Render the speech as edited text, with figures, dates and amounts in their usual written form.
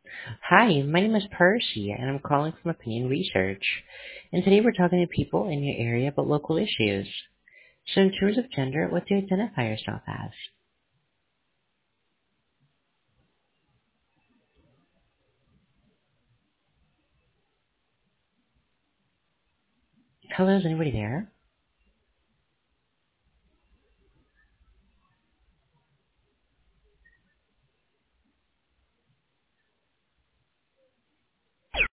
Hi, my name is Percy, and I'm calling from Opinion Research. And today we're talking to people in your area about local issues. So, in terms of gender, what do you identify yourself as? Hello, is anybody there?